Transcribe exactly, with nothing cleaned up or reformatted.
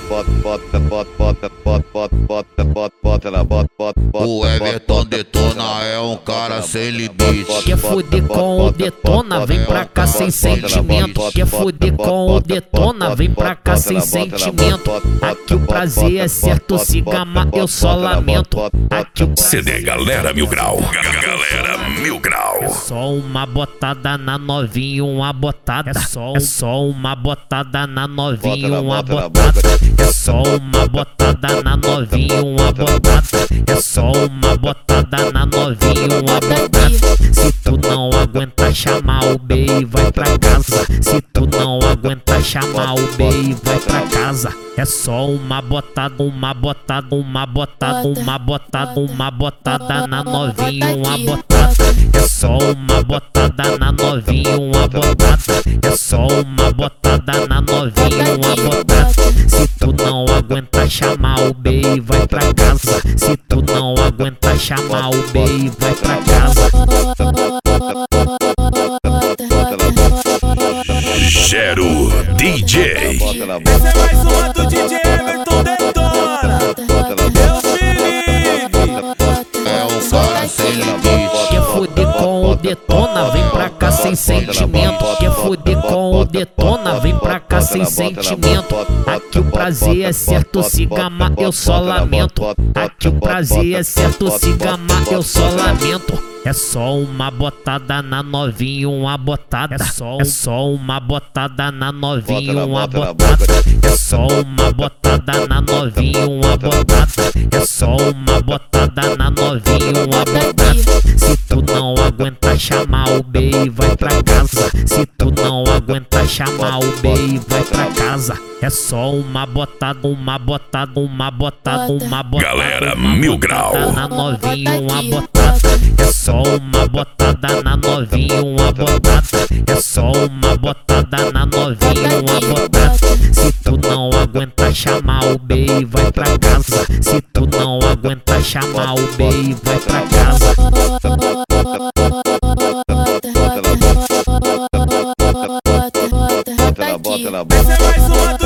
O Everton Detona é um cara sem limite. Quer fuder com o Detona, vem pra cá sem sentimento. Quer fuder com o Detona, vem pra cá sem sentimento. Aqui o prazer é certo, se gama eu só lamento. Aqui o C D Galera Mil Grau. Galera Mil Grau. é só uma botada na novinha, uma botada. É só, é só uma botada na novinha, uma botada. É só uma botada na novinha, uma botada. É só uma botada na novinha, uma botada. Se tu não aguenta chamar o B e vai pra casa. Se tu não aguenta chamar o B e vai pra casa. É só uma botada, uma botada, uma botada, uma botada, uma botada na novinha, uma botada. É só uma botada na novinha, uma botada. É só uma botada na novinha, uma botada. Se tu não aguenta chamar o B e vai pra casa. Se tu não aguenta chamar o B e vai pra casa. Gero D J. Essa é mais uma do D J Everton Detona. Deus me livre. É um cara sem limite. Quer fuder com o Detona, vem pra cá sem sentimento. Quer fuder com o Detona, vem pra cá sem sentimento. Aqui o prazer é certo, se gama eu só lamento. Aqui o prazer é certo, se gama eu só lamento. É só uma botada na novinha, uma botada. É só, é só uma botada na novinha, uma botada. É só uma botada na novinha, uma botada. É só uma botada na novinha, uma botada. Se tu não aguenta chamar o B e vai pra casa. Se tu não aguenta chamar o B e vai pra casa. É só uma botada, uma botada, uma botada, uma botada. Galera uma Mil botada Grau. na novinha, uma botada. É só uma botada na novinha, uma botada. É só uma botada na novinha, uma botada. Se tu não aguenta chamar o B e vai pra casa. Se tu não aguenta chamar o B e vai pra casa. Essa é mais uma